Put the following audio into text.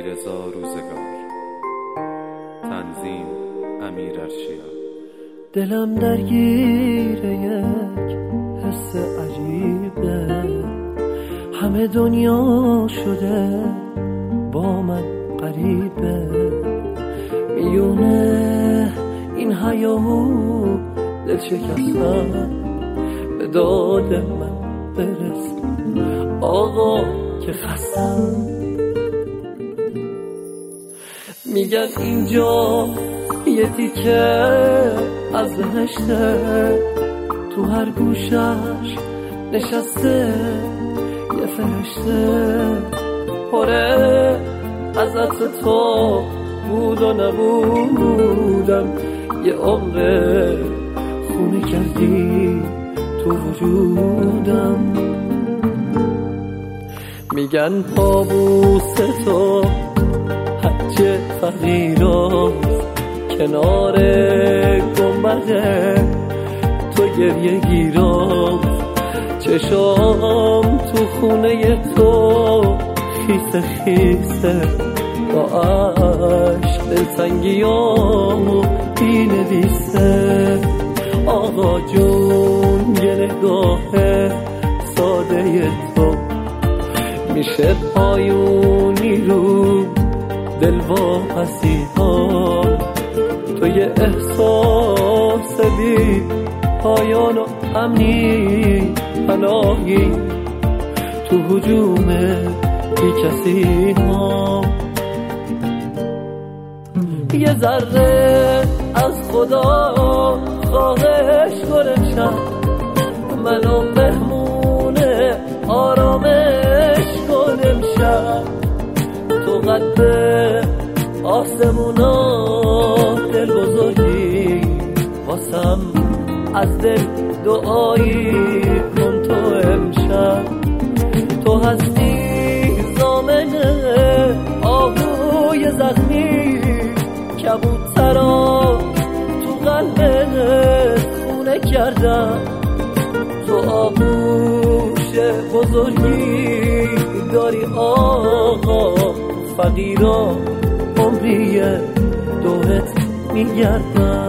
علیرضا روزگار. تنظیم امیر ارشیا. دلم درگیر یک حس عجیبه، همه دنیا شده با من غریبه. میونه این هیاهو دل شکستم، به داد من برس آقا که خستم. میگن اینجا یه تیکه از بهشته، تو هر گوشش نشسته یه فرشته. پره از عطر تو بود و نبودم، یه عمر خونه کردی تو وجودم. میگن پابوس تو حج فقیراست، کنار گنبده تو گریه گیراست. چشام تو خونه تو خیسه خیسه، با عشق دلتنگیامو بینویسه. آقا جون یه نگاه ساده تو میشه پایونی رو دل واپسی ها. تو یه احساس بی پایان و امنی پناهی تو هجوم بی کسی ها. یه ذره از خدا خواهش کنم، منو مهمون آرامش کنم شب. تو قد آسمونا دل بزرگی واسم، از دل دعایی کن تو امشب. تو هستی ضامنه آهوی زخمی، کبوترا تو قلبت خونه کردم. تو آغوش بزرگی داری آقا، فقیرا عمریه دورت میگردم.